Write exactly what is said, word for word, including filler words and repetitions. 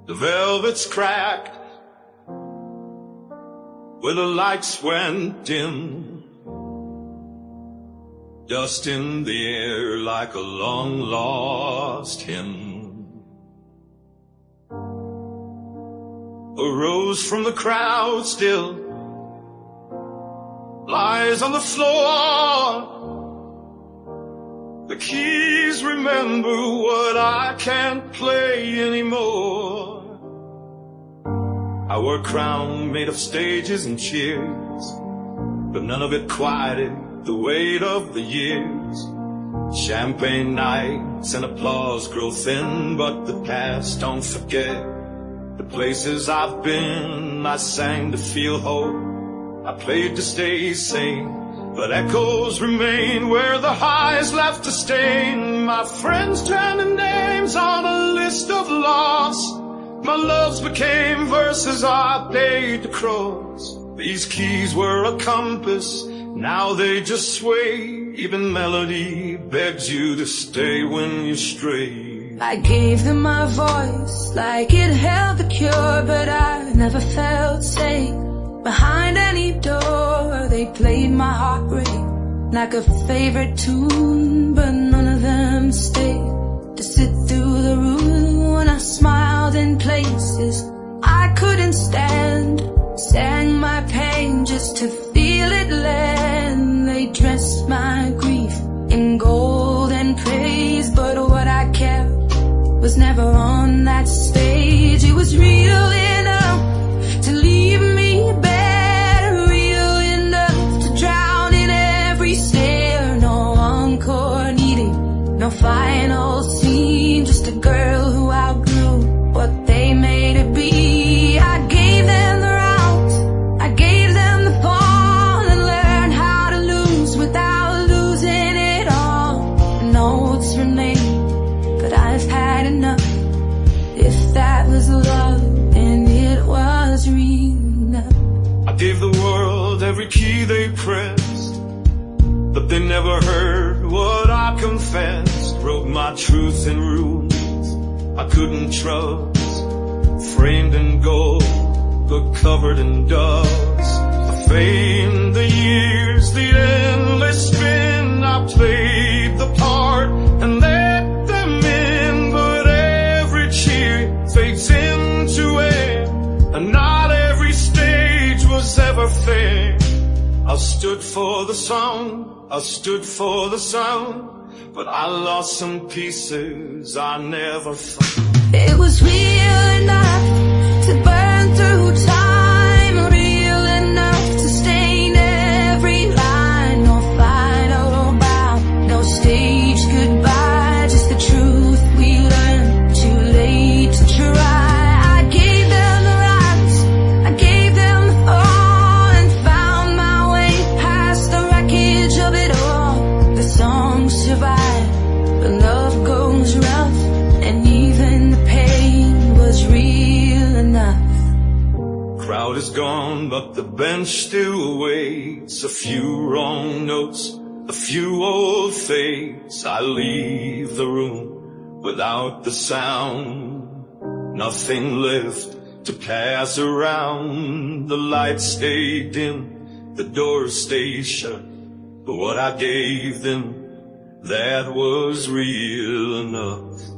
The velvet's cracked where the lights went dim, dust in the air like a long lost hymn. Arose from the crowd still lies on the floor. The keys remember what I can't play anymore. I wore a crown made of stages and cheers, but none of it quieted the weight of the years. Champagne nights and applause grow thin, but the past don't forget. The places I've been, I sang to feel hope, I played to stay sane, but echoes remain where the highs left a stain. My friends turned to names on a list of loss. My loves became verses I paid to cross. These keys were a compass, now they just sway. Even melody begs you to stay when you stray. I gave them my voice like it held the cure, but I never felt safe behind any door. They played my heart rate like a favorite tune, but none of them stayed to sit through the room when I smiled in places I couldn't stand. Sang my pain just to feel it land. They dressed my grief in gold and praise, but what I kept was never on that stage. It was real enough to leave me bare, real enough to drown in every stare. No encore needed, no final scene, just a girl who outgrew what they made her be. I gave them the route, I gave them the fall, and learned how to lose without losing it all. Notes remain, but I've had enough. If that was love, then it was real enough. I gave the world every key they pressed, but they never heard what I confessed. Wrote my truth in runes I couldn't trust, framed in gold but covered in dust. I famed the years, the endless spin. I played the part and let them in, but every cheer fades into air, and not every stage was ever fair. I stood for the song, I stood for the sound, but I lost some pieces I never found. It was real enough to burn through time, real enough to stain every line. No final bow, no stage goodbye, just the truth we learned too late to try. I gave them the rise, I gave them the fall, and found my way past the wreckage of it all. The song survived, but love goes rough, and even the pain was real enough. Crowd is gone, but the bench still waits. A few wrong notes, a few old fades. I leave the room without the sound. Nothing left to pass around. The lights stay dim, the doors stay shut, but what I gave them, that was real enough.